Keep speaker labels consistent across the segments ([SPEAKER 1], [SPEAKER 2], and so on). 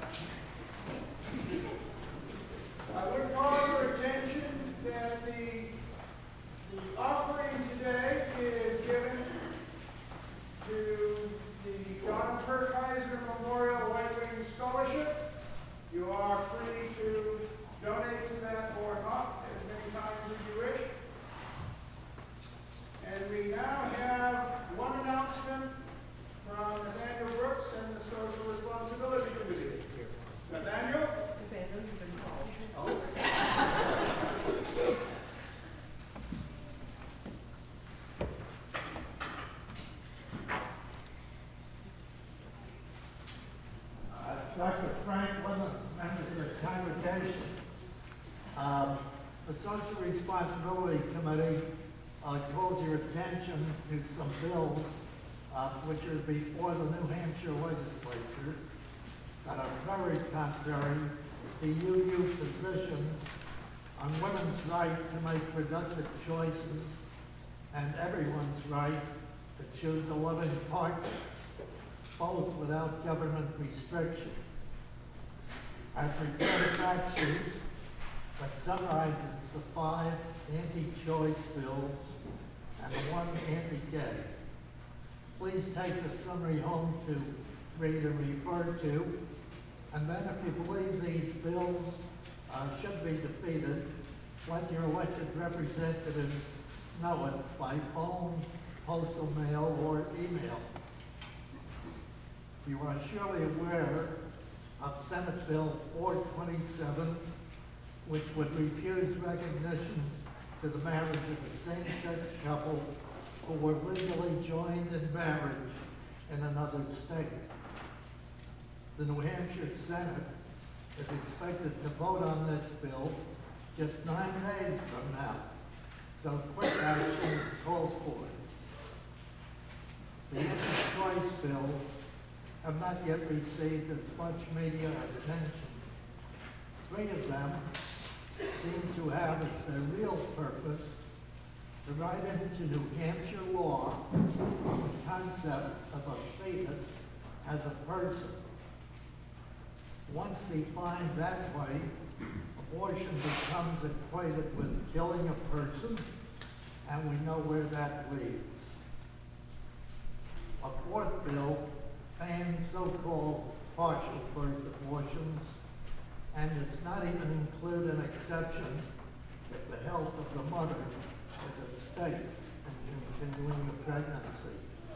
[SPEAKER 1] I would call your attention that the offering today is given to the John Perkheiser Memorial White Wing Scholarship. You are free to donate to that or not as many times as you wish. And we now have one announcement from Nathaniel Brooks and the Social Responsibility Committee. Nathaniel?
[SPEAKER 2] Nathaniel, you've been called.
[SPEAKER 1] Oh.
[SPEAKER 3] Dr. Frank wasn't members of the congregation. The Social Responsibility Committee calls your attention to some bills which are before the New Hampshire legislature that are very contrary to UU positions on women's right to make productive choices and everyone's right to choose a living partner, both without government restriction. I've prepared a fact sheet that summarizes the 5 anti-choice bills and the 1 anti-gay. Please take the summary home to read and refer to, and then if you believe these bills should be defeated, let your elected representatives know it by phone, postal mail, or email. You are surely aware of Senate Bill 427, which would refuse recognition to the marriage of a same-sex couple who were legally joined in marriage in another state. The New Hampshire Senate is expected to vote on this bill just 9 days from now, so quick action is called for. The anti-choice bills have not yet received as much media attention. 3 of them seem to have as their real purpose to write into New Hampshire law the concept of a fetus as a person. Once defined that way, abortion becomes equated with killing a person, and we know where that leads. A 4th bill bans so-called partial birth abortions, and does not even include an exception if the health of the mother is at stake in continuing the pregnancy.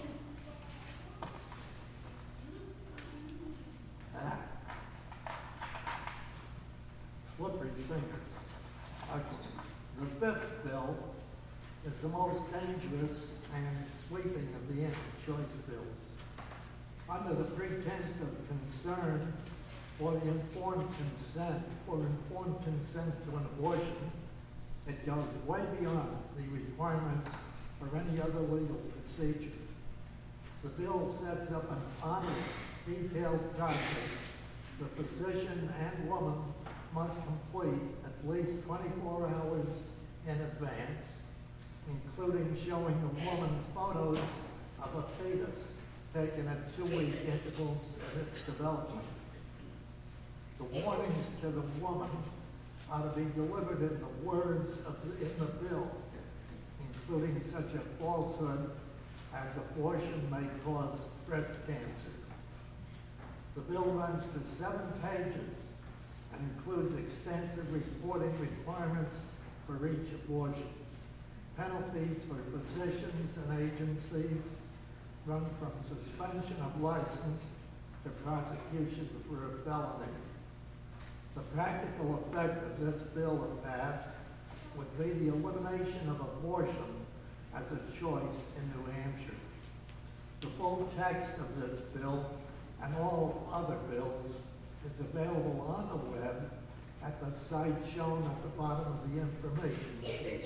[SPEAKER 3] Slippery fingers. Okay. The 5th bill is the most dangerous and sweeping of the anti-choice bills. Under the pretense of concern for informed consent to an abortion, it goes way beyond the requirements for any other legal procedure. The bill sets up an honest, detailed process the physician and woman must complete at least 24 hours in advance, including showing the woman photos of a fetus taken at 2-week intervals in its development. The warnings to the woman are to be delivered in the words in the bill, including such a falsehood as abortion may cause breast cancer. The bill runs to 7 pages and includes extensive reporting requirements for each abortion. Penalties for physicians and agencies run from suspension of license to prosecution for a felony. The practical effect of this bill, if passed, would be the elimination of abortion as a choice in New Hampshire. The full text of this bill and all other bills is available on the web at the site shown at the bottom of the information sheet.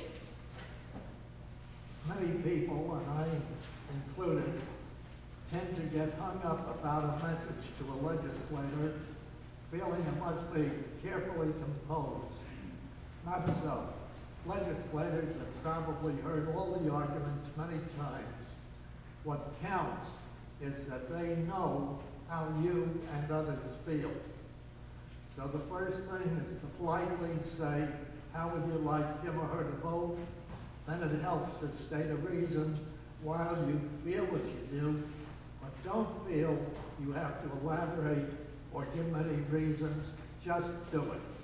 [SPEAKER 3] Many people, and I included, tend to get hung up about a message to a legislator, feeling it must be carefully composed. Not so. Legislators have probably heard all the arguments many times. What counts is that they know how you and others feel. So the first thing is to politely say, how would you like him or her to vote? Then it helps to state a reason why you feel what you do, but don't feel you have to elaborate or give many reasons. Just do it.